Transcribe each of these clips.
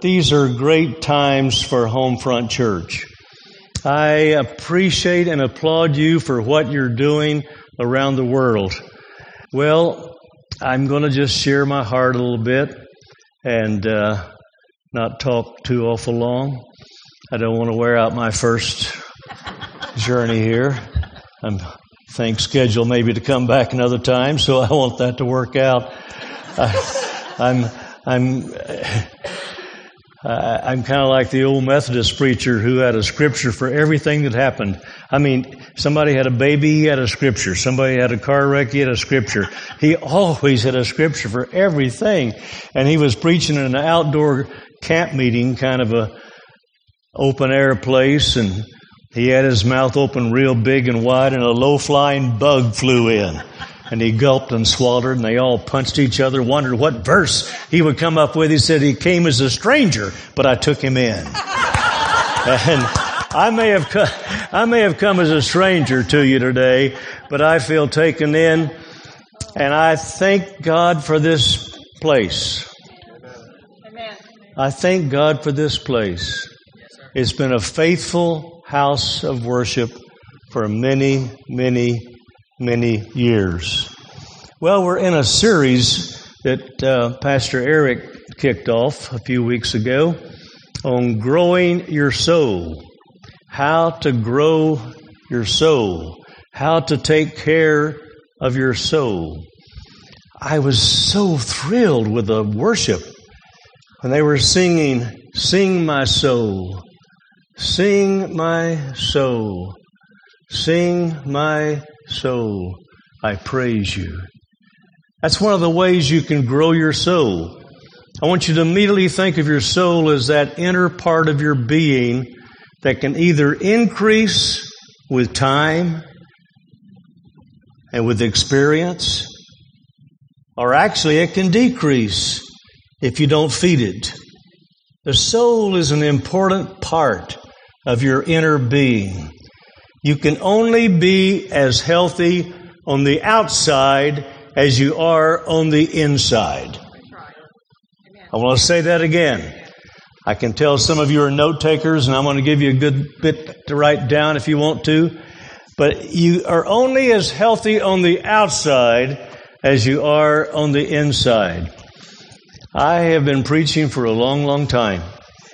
these are great times for Homefront Church. I appreciate and applaud you for what you're doing around the world. Well, I'm going to just share my heart a little bit and not talk too awful long. I don't want to wear out my first journey here. I'm scheduled maybe to come back another time, so I want that to work out. I'm kind of like the old Methodist preacher who had a scripture for everything that happened. I mean, somebody had a baby, he had a scripture. Somebody had a car wreck, he had a scripture. He always had a scripture for everything. And he was preaching in an outdoor camp meeting, kind of a open air place, and he had his mouth open real big and wide, and a low-flying bug flew in. And he gulped and swallowed, and they all punched each other, wondered what verse he would come up with. He said, he came as a stranger, but I took him in. And I may have come as a stranger to you today, but I feel taken in, and I thank God for this place. Amen. I thank God for this place. It's been a faithful house of worship for many, many years. Well, we're in a series that Pastor Eric kicked off a few weeks ago on growing your soul, how to grow your soul, how to take care of your soul. I was so thrilled with the worship when they were singing, "Sing my soul, sing my soul, sing my soul, I praise you." That's one of the ways you can grow your soul. I want you to immediately think of your soul as that inner part of your being that can either increase with time and with experience, or actually it can decrease if you don't feed it. The soul is an important part of your inner being. You can only be as healthy on the outside as you are on the inside. I want to say that again. I can tell some of you are note takers, and I'm going to give you a good bit to write down if you want to. But you are only as healthy on the outside as you are on the inside. I have been preaching for a long time.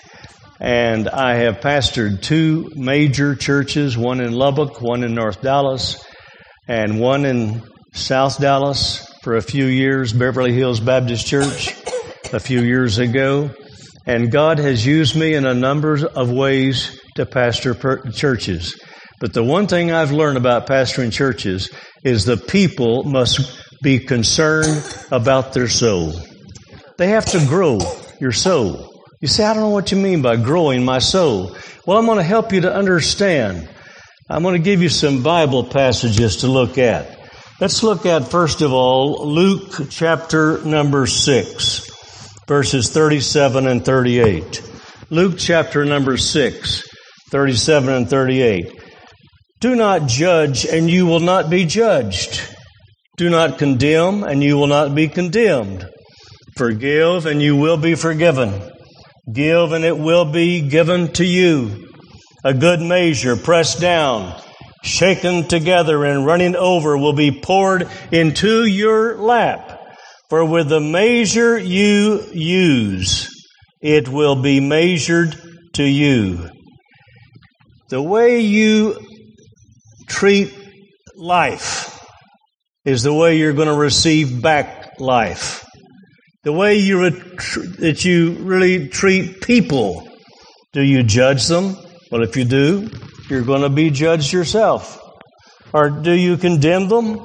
And I have pastored 2 major churches, one in Lubbock, one in North Dallas, and one in South Dallas for a few years, Beverly Hills Baptist Church, a few years ago. And God has used me in a number of ways to pastor churches. But the one thing I've learned about pastoring churches is the people must be concerned about their soul. They have to grow your soul. You say, I don't know what you mean by growing my soul. Well, I'm going to help you to understand. I'm going to give you some Bible passages to look at. Let's look at, first of all, Luke chapter number 6, verses 37 and 38. Luke chapter number 6, 37 and 38. Do not judge, and you will not be judged. Do not condemn, and you will not be condemned. Forgive, and you will be forgiven. Give, and it will be given to you. A good measure, pressed down, shaken together, and running over will be poured into your lap. For with the measure you use, it will be measured to you. The way you treat life is the way you're going to receive back life. The way that you really treat people. Do you judge them? Well, if you do, you're going to be judged yourself. Or do you condemn them?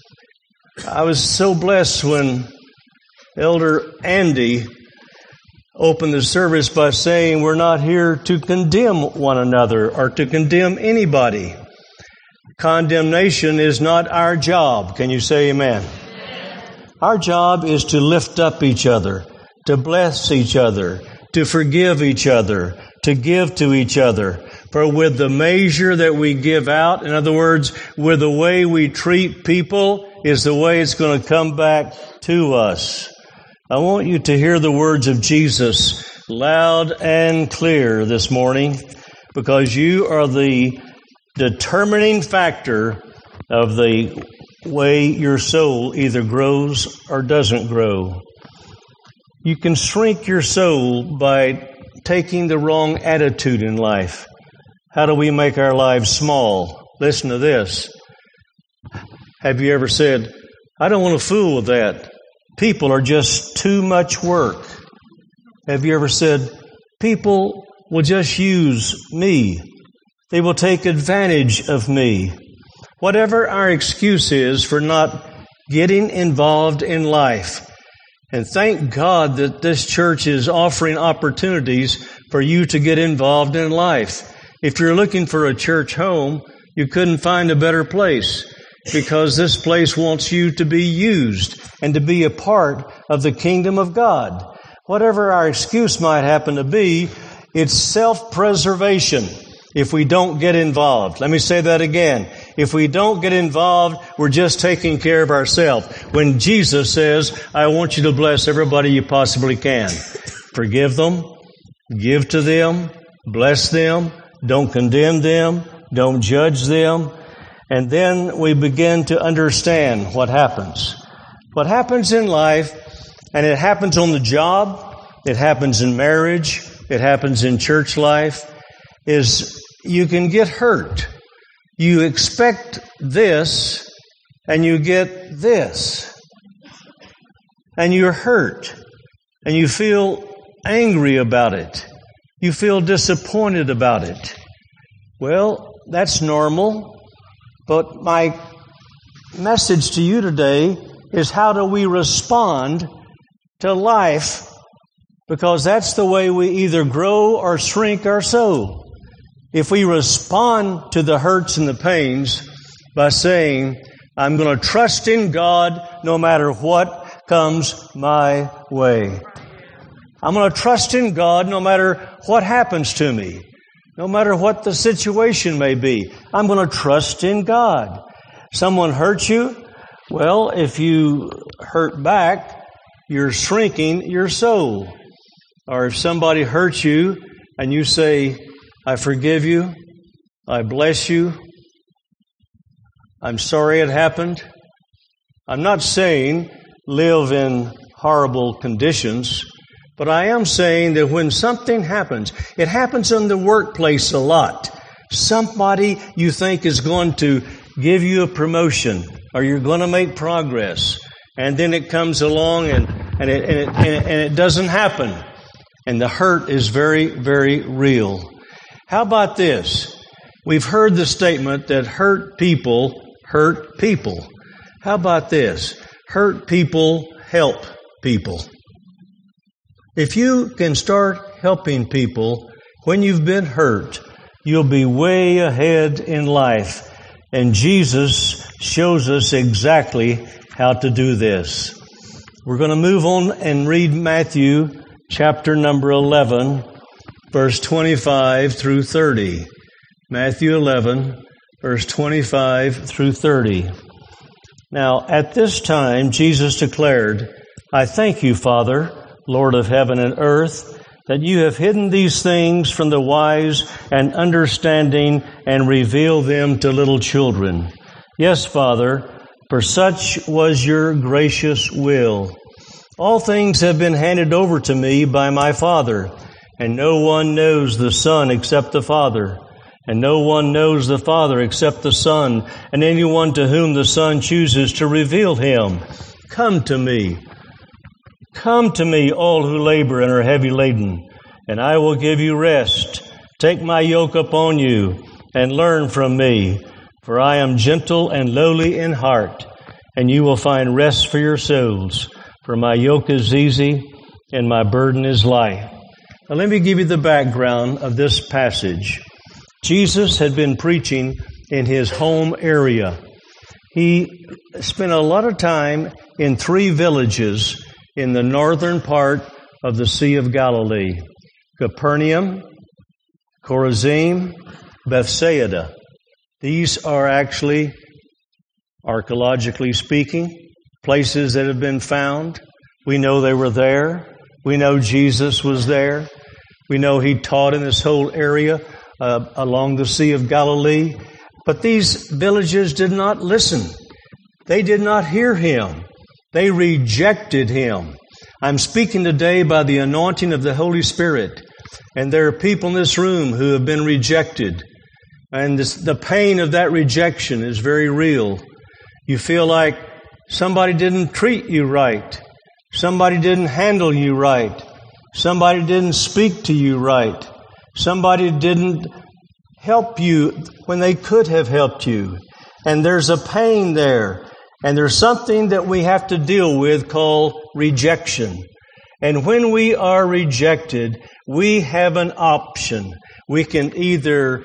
I was so blessed when Elder Andy opened the service by saying we're not here to condemn one another or to condemn anybody. Condemnation is not our job. Can you say amen? Our job is to lift up each other, to bless each other, to forgive each other, to give to each other. For with the measure that we give out, in other words, with the way we treat people, is the way it's going to come back to us. I want you to hear the words of Jesus loud and clear this morning because you are the determining factor of the way your soul either grows or doesn't grow. You can shrink your soul by taking the wrong attitude in life. How do we make our lives small? Listen to this. Have you ever said, I don't want to fool with that. People are just too much work. Have you ever said, people will just use me. They will take advantage of me. Whatever our excuse is for not getting involved in life. And thank God that this church is offering opportunities for you to get involved in life. If you're looking for a church home, you couldn't find a better place because this place wants you to be used and to be a part of the kingdom of God. Whatever our excuse might happen to be, it's self-preservation if we don't get involved. Let me say that again. If we don't get involved, we're just taking care of ourselves. When Jesus says, I want you to bless everybody you possibly can. Forgive them, give to them, bless them, don't condemn them, don't judge them. And then we begin to understand what happens. What happens in life, and it happens on the job, it happens in marriage, it happens in church life, is you can get hurt. You expect this, and you get this. And you're hurt. And you feel angry about it. You feel disappointed about it. Well, that's normal. But my message to you today is how do we respond to life? Because that's the way we either grow or shrink our soul. If we respond to the hurts and the pains by saying, I'm going to trust in God no matter what comes my way. I'm going to trust in God no matter what happens to me, no matter what the situation may be. I'm going to trust in God. Someone hurts you? Well, if you hurt back, you're shrinking your soul. Or if somebody hurts you and you say, I forgive you, I bless you, I'm sorry it happened. I'm not saying live in horrible conditions, but I am saying that when something happens, it happens in the workplace a lot. Somebody you think is going to give you a promotion or you're going to make progress, and then it comes along and it doesn't happen. And the hurt is very, very real. How about this? We've heard the statement that hurt people hurt people. How about this? Hurt people help people. If you can start helping people when you've been hurt, you'll be way ahead in life. And Jesus shows us exactly how to do this. We're going to move on and read Matthew chapter number 11, verse 25 through 30. Matthew 11, verse 25 through 30. Now, at this time, Jesus declared, I thank you, Father, Lord of heaven and earth, that you have hidden these things from the wise and understanding and revealed them to little children. Yes, Father, for such was your gracious will. All things have been handed over to me by my Father, and no one knows the Son except the Father, and no one knows the Father except the Son, and anyone to whom the Son chooses to reveal him. Come to me, all who labor and are heavy laden, and I will give you rest. Take my yoke upon you, and learn from me, for I am gentle and lowly in heart, and you will find rest for your souls. For my yoke is easy, and my burden is light. Now let me give you the background of this passage. Jesus had been preaching in his home area. He spent a lot of time in 3 villages in the northern part of the Sea of Galilee: Capernaum, Chorazin, Bethsaida. These are actually, archaeologically speaking, places that have been found. We know they were there. We know Jesus was there. We know He taught in this whole area along the Sea of Galilee. But these villages did not listen. They did not hear Him. They rejected Him. I'm speaking today by the anointing of the Holy Spirit. And there are people in this room who have been rejected. And the pain of that rejection is very real. You feel like somebody didn't treat you right. Somebody didn't handle you right. Somebody didn't speak to you right. Somebody didn't help you when they could have helped you. And there's a pain there. And there's something that we have to deal with called rejection. And when we are rejected, we have an option. We can either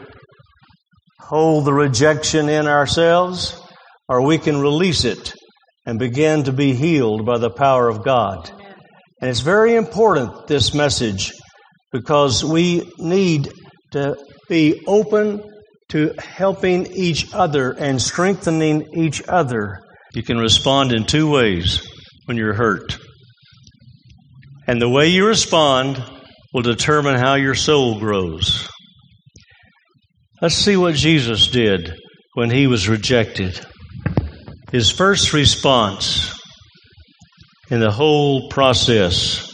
hold the rejection in ourselves, or we can release it and begin to be healed by the power of God. And it's very important, this message, because we need to be open to helping each other and strengthening each other. You can respond in two ways when you're hurt. And the way you respond will determine how your soul grows. Let's see what Jesus did when He was rejected. His first response in the whole process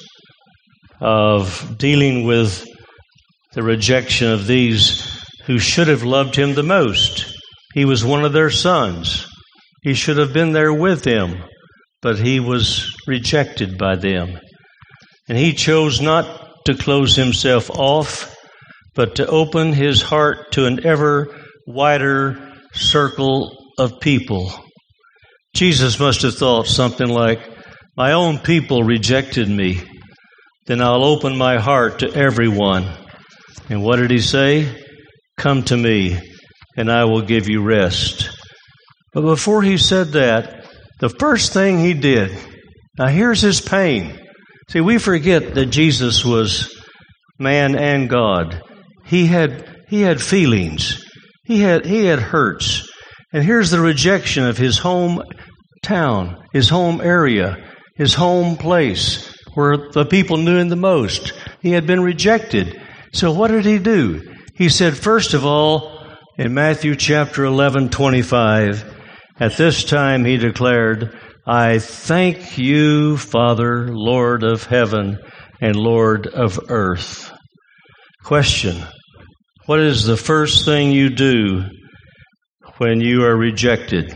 of dealing with the rejection of these who should have loved Him the most. He was one of their sons. He should have been there with them, but He was rejected by them. And He chose not to close Himself off, but to open His heart to an ever wider circle of people. Jesus must have thought something like, my own people rejected me, then I'll open my heart to everyone. And what did He say? Come to me, and I will give you rest. But before He said that, the first thing He did, now here's His pain. See, we forget that Jesus was man and God. He had feelings. He had hurts. And here's the rejection of His hometown, His home area, His home place, where the people knew Him the most. He had been rejected. So what did He do? He said, first of all, in Matthew chapter 11:25, at this time He declared, I thank you, Father, Lord of heaven and Lord of earth. Question, what is the first thing you do when you are rejected?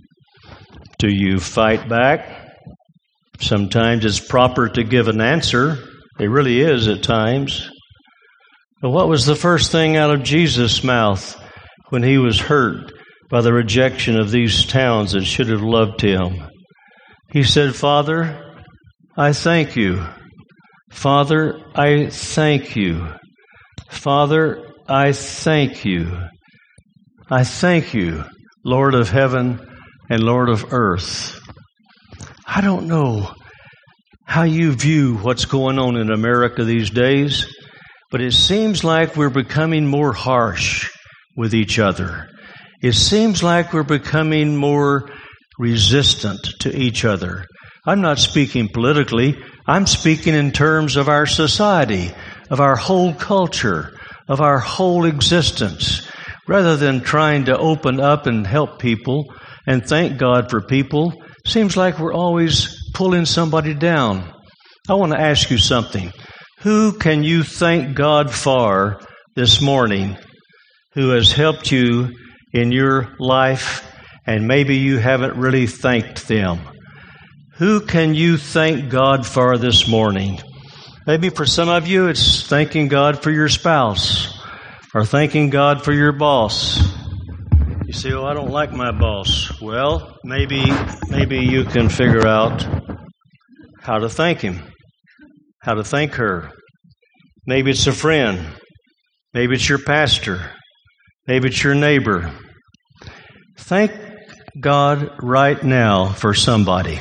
Do you fight back? Sometimes it's proper to give an answer. It really is at times. But what was the first thing out of Jesus' mouth when He was hurt by the rejection of these towns that should have loved Him? He said, Father, I thank you. Father, I thank you. Father, I thank you. I thank you, Lord of heaven and Lord of earth. I don't know how you view what's going on in America these days, but it seems like we're becoming more harsh with each other. It seems like we're becoming more resistant to each other. I'm not speaking politically. I'm speaking in terms of our society, of our whole culture, of our whole existence. Rather than trying to open up and help people and thank God for people, seems like we're always pulling somebody down. I want to ask you something. Who can you thank God for this morning who has helped you in your life, and maybe you haven't really thanked them? Who can you thank God for this morning? Maybe for some of you, it's thanking God for your spouse or thanking God for your boss. You say, oh, I don't like my boss. Well, maybe you can figure out how to thank him, how to thank her. Maybe it's a friend. Maybe it's your pastor. Maybe it's your neighbor. Thank God right now for somebody.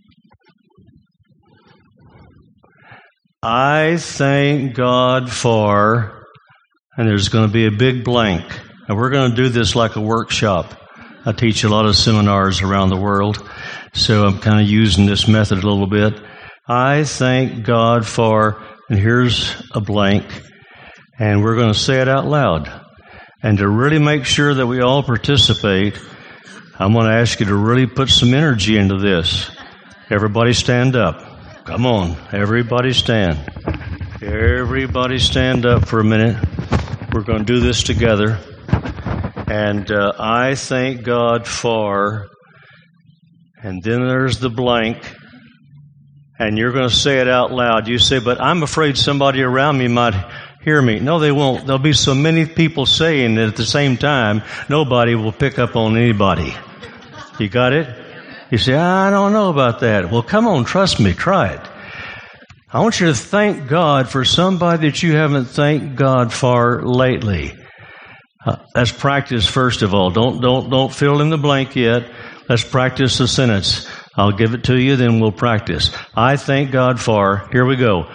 I thank God for, and there's going to be a big blank. And we're going to do this like a workshop. I teach a lot of seminars around the world, so I'm kind of using this method a little bit. I thank God for, and here's a blank, and we're going to say it out loud. And to really make sure that we all participate, I'm going to ask you to really put some energy into this. Everybody stand up. Come on, everybody stand. Everybody stand up for a minute. We're going to do this together. And I thank God for, and then there's the blank, and you're going to say it out loud. You say, but I'm afraid somebody around me might hear me. No, they won't. There'll be so many people saying it at the same time, nobody will pick up on anybody. You got it? You say, I don't know about that. Well, come on, trust me, try it. I want you to thank God for somebody that you haven't thanked God for lately. Let's practice first of all. Don't fill in the blank yet. Let's practice the sentence. I'll give it to you, then we'll practice. I thank God for. Here we go.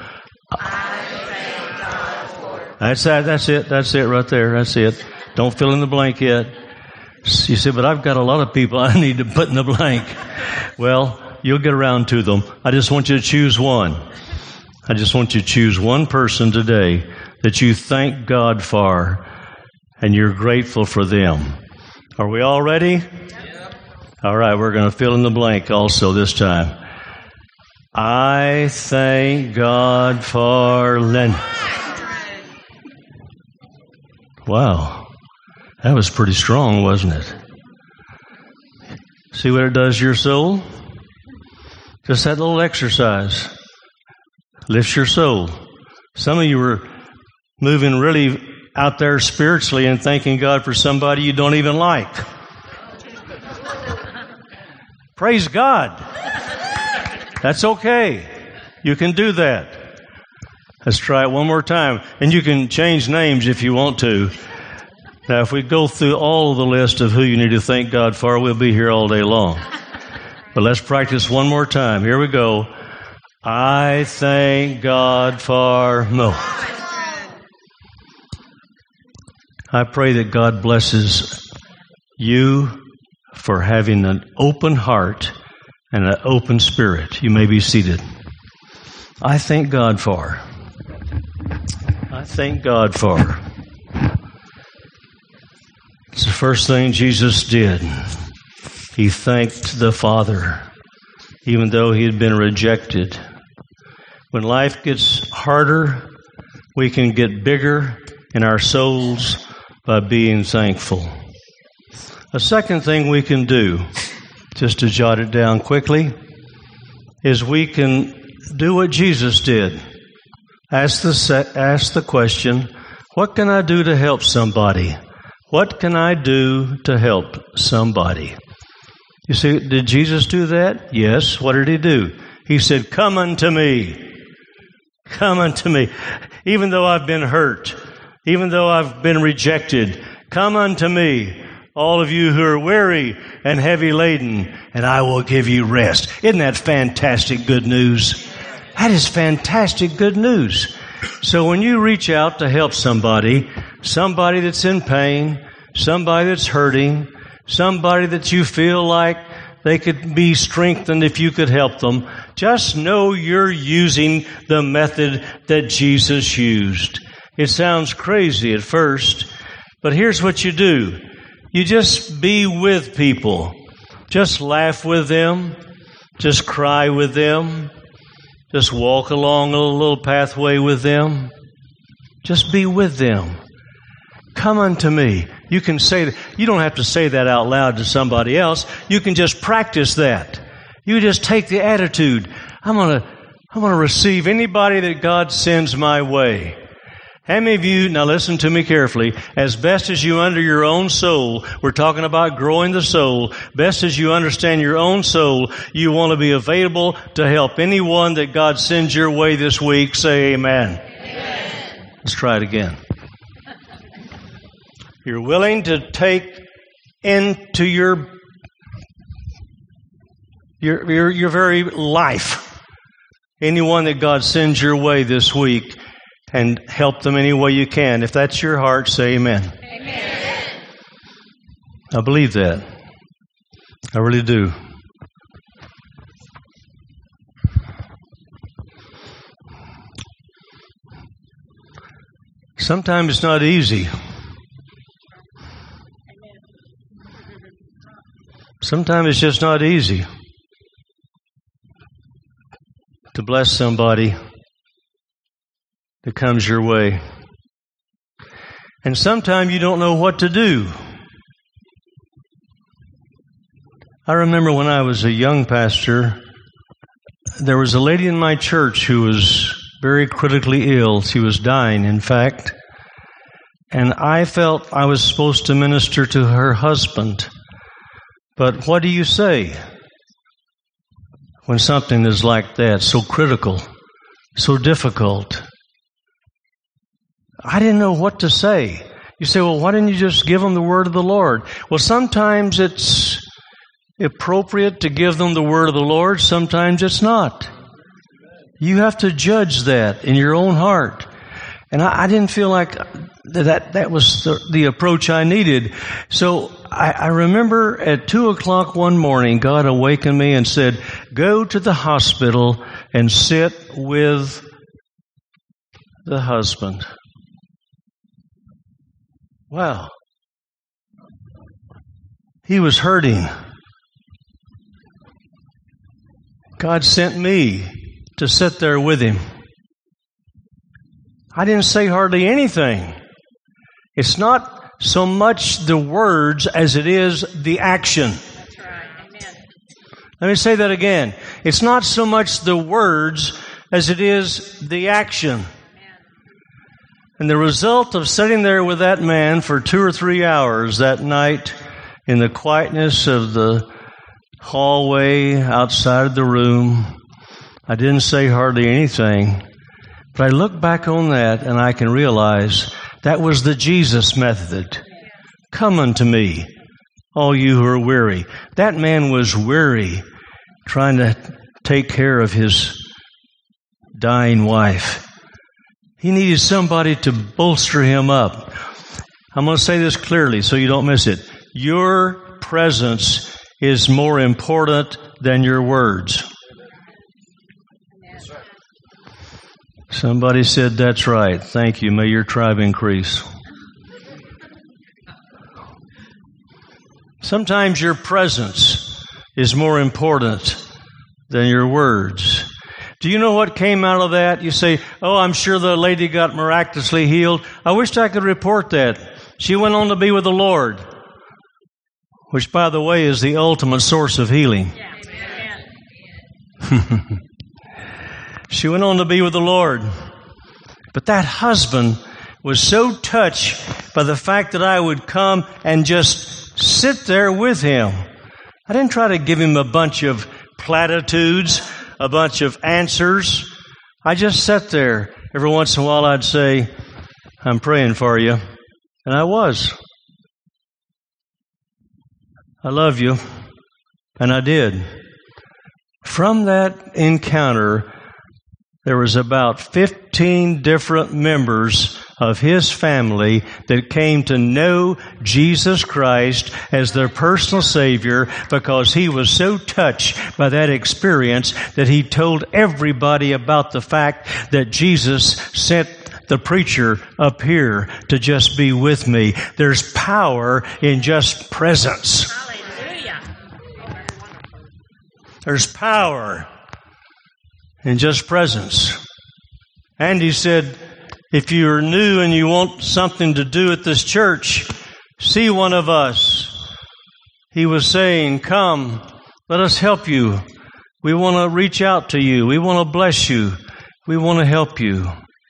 That's it right there. That's it. Don't fill in the blank yet. You say, but I've got a lot of people I need to put in the blank. Well, you'll get around to them. I just want you to choose one. I just want you to choose one person today that you thank God for and you're grateful for them. Are we all ready? Yep. All right, we're going to fill in the blank also this time. I thank God for Len. Wow, that was pretty strong, wasn't it? See what it does to your soul? Just that little exercise lifts your soul. Some of you were moving really out there spiritually and thanking God for somebody you don't even like. Praise God. That's okay. You can do that. Let's try it one more time. And you can change names if you want to. Now, if we go through all of the list of who you need to thank God for, we'll be here all day long. But let's practice one more time. Here we go. I thank God for Mo. I pray that God blesses you for having an open heart and an open spirit. You may be seated. I thank God for. I thank God for. It's the first thing Jesus did. He thanked the Father, even though he had been rejected. When life gets harder, we can get bigger in our souls by being thankful. A second thing we can do, just to jot it down quickly, is we can do what Jesus did. Ask the question, what can I do to help somebody? What can I do to help somebody? You see, did Jesus do that? Yes. What did he do? He said, come unto me. Come unto me. Even though I've been hurt, even though I've been rejected, come unto me, all of you who are weary and heavy laden, and I will give you rest. Isn't that fantastic good news? That is fantastic good news. So when you reach out to help somebody that's in pain, somebody that's hurting, somebody that you feel like they could be strengthened if you could help them, just know you're using the method that Jesus used. It sounds crazy at first, but here's what you do. You just be with people. Just laugh with them. Just cry with them. Just walk along a little pathway with them. Just be with them. Come unto me. You can say that. You don't have to say that out loud to somebody else. You can just practice that. You just take the attitude. I'm going to receive anybody that God sends my way. How many of you, now listen to me carefully, as best as you under your own soul, we're talking about growing the soul, best as you understand your own soul, you want to be available to help anyone that God sends your way this week. Say amen. Amen. Let's try it again. You're willing to take into your very life anyone that God sends your way this week and help them any way you can. If that's your heart, say amen. Amen. I believe that. I really do. Sometimes it's not easy. Sometimes it's just not easy to bless somebody that comes your way. And sometimes you don't know what to do. I remember when I was a young pastor, there was a lady in my church who was very critically ill. She was dying, in fact. And I felt I was supposed to minister to her husband. But what do you say when something is like that, so critical, so difficult? I didn't know what to say. You say, well, why didn't you just give them the word of the Lord? Well, sometimes it's appropriate to give them the word of the Lord. Sometimes it's not. You have to judge that in your own heart. And I didn't feel like that was the approach I needed. So I remember at 2:00 one morning, God awakened me and said, go to the hospital and sit with the husband. Wow. He was hurting. God sent me to sit there with him. I didn't say hardly anything. It's not so much the words as it is the action. That's right. Amen. Let me say that again. It's not so much the words as it is the action. Amen. And the result of sitting there with that man for 2 or 3 hours that night in the quietness of the hallway outside of the room, I didn't say hardly anything. But I look back on that and I can realize that was the Jesus method. Come unto me, all you who are weary. That man was weary trying to take care of his dying wife. He needed somebody to bolster him up. I'm going to say this clearly so you don't miss it. Your presence is more important than your words. Somebody said, that's right. Thank you. May your tribe increase. Sometimes your presence is more important than your words. Do you know what came out of that? You say, oh, I'm sure the lady got miraculously healed. I wished I could report that. She went on to be with the Lord, which, by the way, is the ultimate source of healing. Yeah. She went on to be with the Lord. But that husband was so touched by the fact that I would come and just sit there with him. I didn't try to give him a bunch of platitudes, a bunch of answers. I just sat there. Every once in a while I'd say, I'm praying for you. And I was. I love you. And I did. From that encounter, there was about 15 different members of his family that came to know Jesus Christ as their personal Savior because he was so touched by that experience that he told everybody about the fact that Jesus sent the preacher up here to just be with me. There's power in just presence. Hallelujah. There's power in just presence. Andy said, if you're new and you want something to do at this church, see one of us. He was saying, come, let us help you. We want to reach out to you. We want to bless you. We want to help you.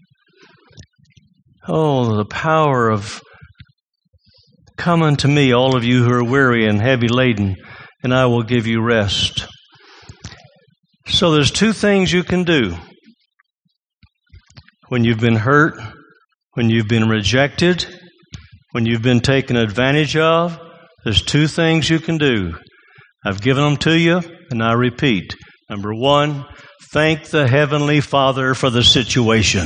Oh, the power of come unto me, all of you who are weary and heavy laden, and I will give you rest. So there's 2 things you can do. When you've been hurt, when you've been rejected, when you've been taken advantage of, there's 2 things you can do. I've given them to you, and I repeat. Number 1, thank the Heavenly Father for the situation.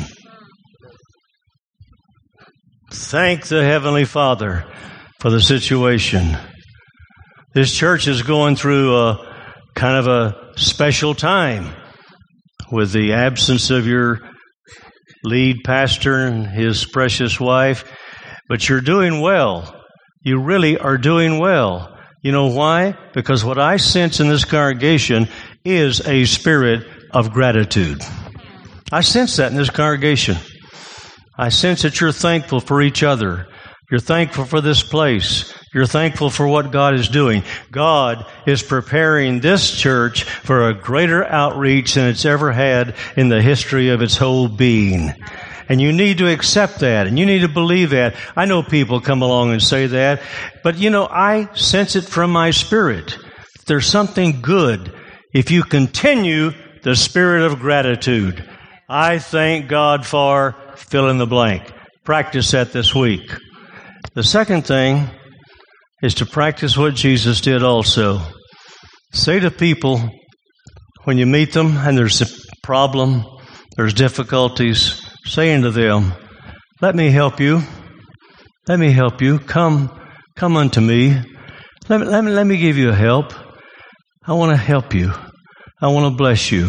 Thank the Heavenly Father for the situation. This church is going through a kind of a special time with the absence of your lead pastor and his precious wife, but you're doing well. You really are doing well. You know why? Because what I sense in this congregation is a spirit of gratitude. I sense that in this congregation. I sense that you're thankful for each other. You're thankful for this place. You're thankful for what God is doing. God is preparing this church for a greater outreach than it's ever had in the history of its whole being. And you need to accept that, and you need to believe that. I know people come along and say that, but you know, I sense it from my spirit. There's something good if you continue the spirit of gratitude. I thank God for fill in the blank. Practice that this week. The second thing is to practice what Jesus did also. Say to people when you meet them and there's a problem, there's difficulties, saying to them, let me help you. Let me help you. Come unto me. Let me give you a help. I want to help you. I want to bless you.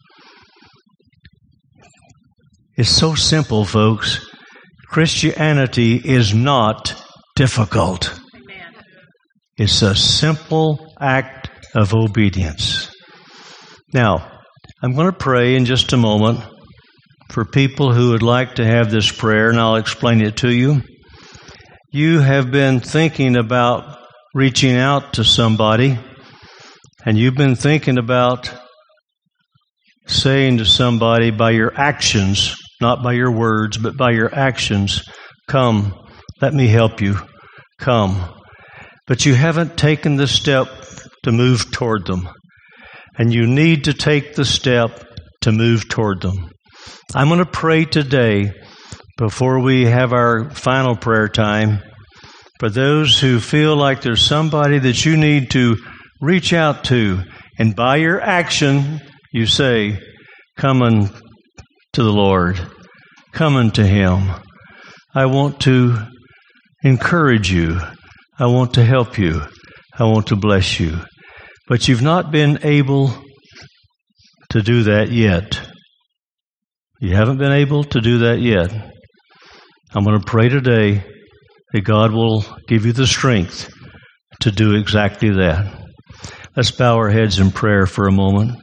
It's so simple, folks. Christianity is not difficult. Amen. It's a simple act of obedience. Now, I'm going to pray in just a moment for people who would like to have this prayer, and I'll explain it to you. You have been thinking about reaching out to somebody, and you've been thinking about saying to somebody by your actions, not by your words, but by your actions, come, let me help you, come. But you haven't taken the step to move toward them. And you need to take the step to move toward them. I'm going to pray today, before we have our final prayer time, for those who feel like there's somebody that you need to reach out to. And by your action, you say, come unto the Lord. Come unto Him. I want to encourage you. I want to help you. I want to bless you. But you've not been able to do that yet. You haven't been able to do that yet. I'm going to pray today that God will give you the strength to do exactly that. Let's bow our heads in prayer for a moment.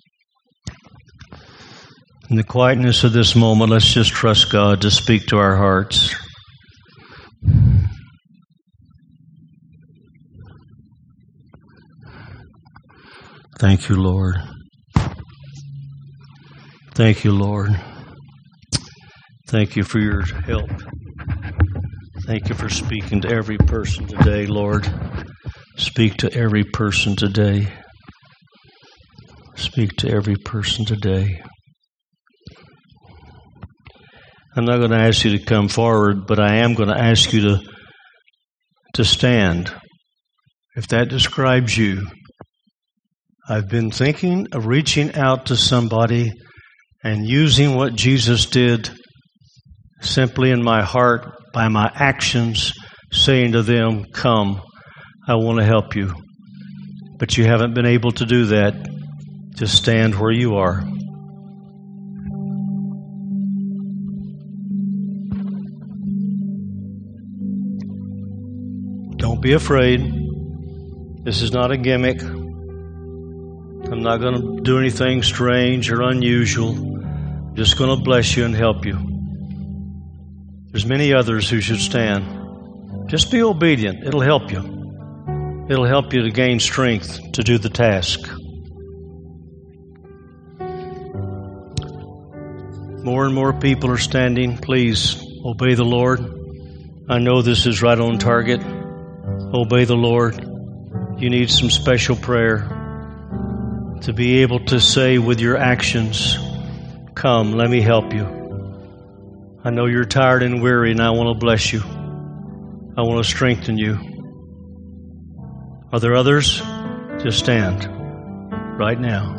In the quietness of this moment, let's just trust God to speak to our hearts. Thank you, Lord. Thank you, Lord. Thank you for your help. Thank you for speaking to every person today, Lord. Speak to every person today. Speak to every person today. I'm not going to ask you to come forward, but I am going to ask you to stand. If that describes you, I've been thinking of reaching out to somebody and using what Jesus did simply in my heart, by my actions, saying to them, come, I want to help you. But you haven't been able to do that. Just stand where you are. Don't be afraid. This is not a gimmick. I'm not going to do anything strange or unusual. I'm just going to bless you and help you. There's many others who should stand. Just be obedient. It'll help you. It'll help you to gain strength to do the task. More and more people are standing. Please obey the Lord. I know this is right on target. Obey the Lord. You need some special prayer to be able to say with your actions, come, let me help you. I know you're tired and weary, and I want to bless you. I want to strengthen you. Are there others? Just stand right now.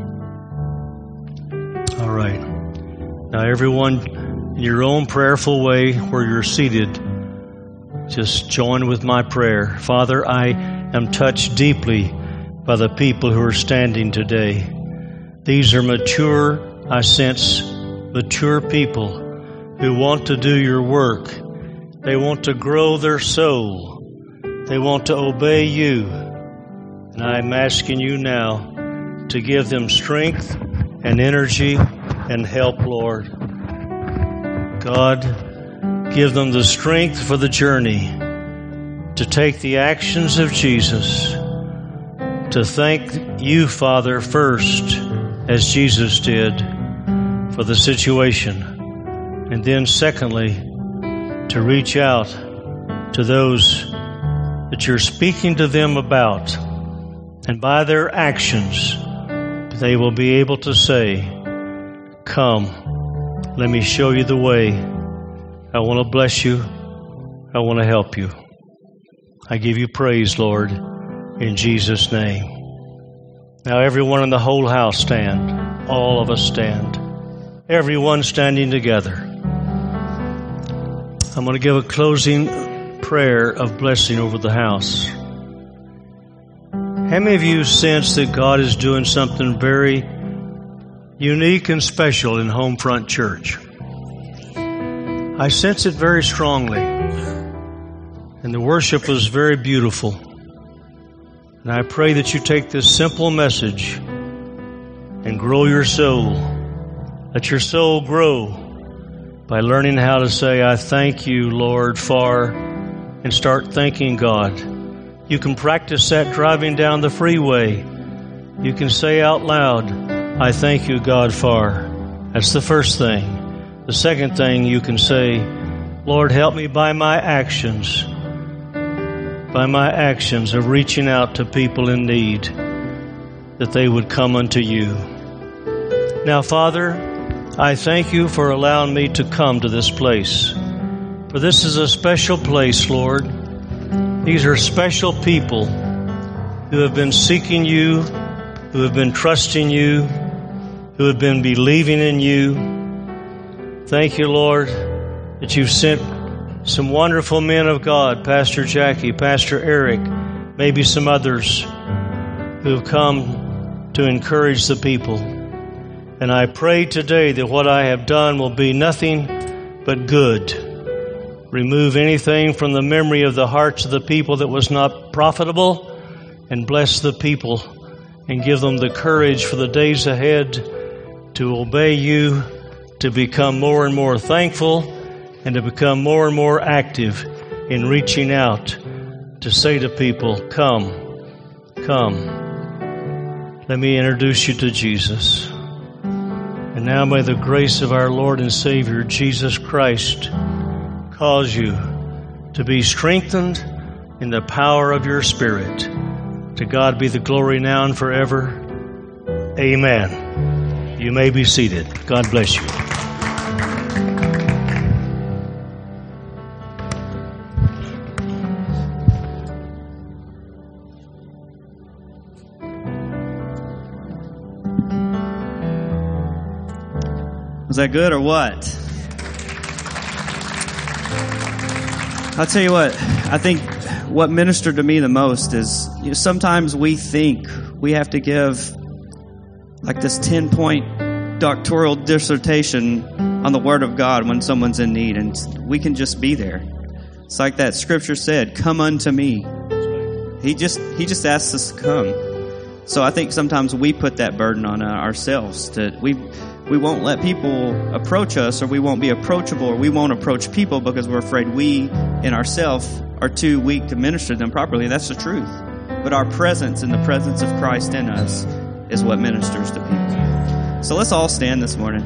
All right. Now, everyone, in your own prayerful way, where you're seated, just join with my prayer. Father, I am touched deeply by the people who are standing today. These are mature, I sense, mature people who want to do your work. They want to grow their soul. They want to obey you. And I'm asking you now to give them strength and energy and help, Lord. God, give them the strength for the journey to take the actions of Jesus, to thank you, Father, first, as Jesus did, for the situation. And then secondly, to reach out to those that you're speaking to them about. And by their actions, they will be able to say, come, let me show you the way. I want to bless you. I want to help you. I give you praise, Lord, in Jesus' name. Now everyone in the whole house stand. All of us stand. Everyone standing together. I'm going to give a closing prayer of blessing over the house. How many of you sense that God is doing something very unique and special in Homefront Church? I sense it very strongly. And the worship was very beautiful. And I pray that you take this simple message and grow your soul. Let your soul grow by learning how to say, I thank you, Lord, for, and start thanking God. You can practice that driving down the freeway. You can say out loud, I thank you, God, for. That's the first thing. The second thing you can say, Lord, help me by my actions of reaching out to people in need, that they would come unto you. Now, Father, I thank you for allowing me to come to this place. For this is a special place, Lord. These are special people who have been seeking you, who have been trusting you, who have been believing in you. Thank you, Lord, that you've sent some wonderful men of God, Pastor Jackie, Pastor Eric, maybe some others who have come to encourage the people. And I pray today that what I have done will be nothing but good. Remove anything from the memory of the hearts of the people that was not profitable, and bless the people and give them the courage for the days ahead to obey you, to become more and more thankful, and to become more and more active in reaching out to say to people, come, come. Let me introduce you to Jesus. And now may the grace of our Lord and Savior, Jesus Christ, cause you to be strengthened in the power of your Spirit. To God be the glory now and forever. Amen. You may be seated. God bless you. Was that good or what? I'll tell you what, I think what ministered to me the most is, sometimes we think we have to give like this 10-point doctoral dissertation on the Word of God when someone's in need, and we can just be there. It's like that scripture said, come unto me. He just asks us to come. So I think sometimes we put that burden on ourselves, that we won't let people approach us, or we won't be approachable, or we won't approach people because we're afraid we in ourselves are too weak to minister to them properly. That's the truth. But our presence and the presence of Christ in us is what ministers to people. So let's all stand this morning.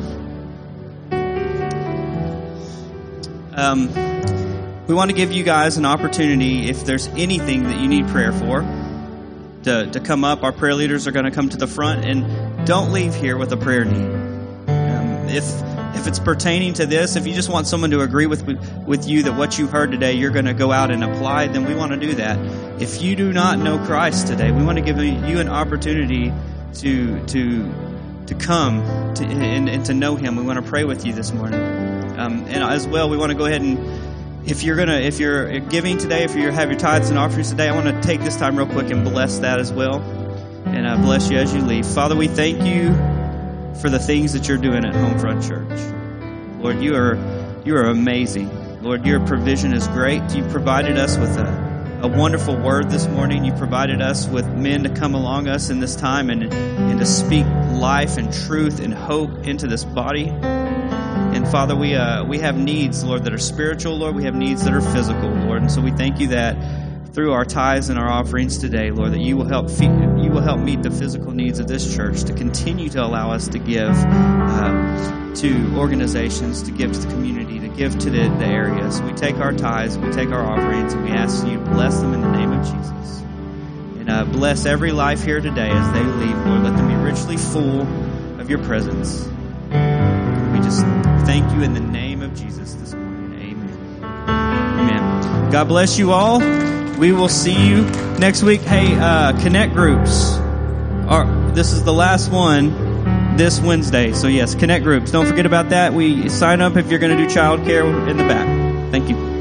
We want to give you guys an opportunity, if there's anything that you need prayer for, to come up. Our prayer leaders are going to come to the front, and don't leave here with a prayer need. If it's pertaining to this, if you just want someone to agree with you that what you heard today, you're going to go out and apply, then we want to do that. If you do not know Christ today, we want to give you an opportunity to come and to know Him. We want to pray with you this morning, and as well, we want to go ahead and, if you're giving today, if you have your tithes and offerings today, I want to take this time real quick and bless that as well, and I bless you as you leave. Father, we thank you for the things that you're doing at Homefront Church. Lord, you You are amazing. Lord, your provision is great. You provided us with a wonderful word this morning. You provided us with men to come along us in this time and to speak life and truth and hope into this body. And Father, we have needs, Lord, that are spiritual, Lord. We have needs that are physical, Lord. And so we thank you that through our tithes and our offerings today, Lord, that you will help meet the physical needs of this church, to continue to allow us to give to organizations, to give to the community, to give to the areas. We take our tithes, we take our offerings, and we ask you to bless them in the name of Jesus. And bless every life here today as they leave, Lord. Let them be richly full of your presence. We just thank you in the name of Jesus this morning. Amen. Amen. God bless you all. We will see you next week. Hey, Connect groups. This is the last one this Wednesday. So yes, Connect groups. Don't forget about that. We sign up if you're going to do childcare in the back. Thank you.